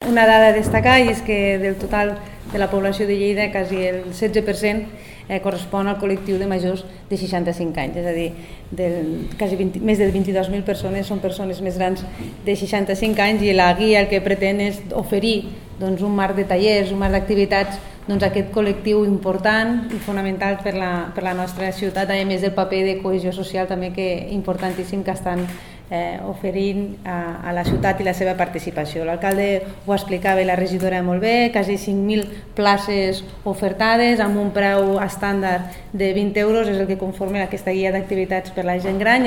una dada a destacar, i és que del total de la població de Lleida, quasi el 16% correspon al col·lectiu de majors de 65 anys, és a dir, més de 22.000 persones són persones més grans de 65 anys, i la guia el que pretén és oferir un marc de tallers, un marc d'activitats a aquest col·lectiu important i fonamental per la nostra ciutat, a més del paper de cohesió social també que importantíssim que estan oferint a la ciutat i la seva participació. L'alcalde ho explicava i la regidora molt bé, quasi 5.000 places ofertades amb un preu estàndard de 20 euros és el que conforma aquesta guia d'activitats per la gent gran.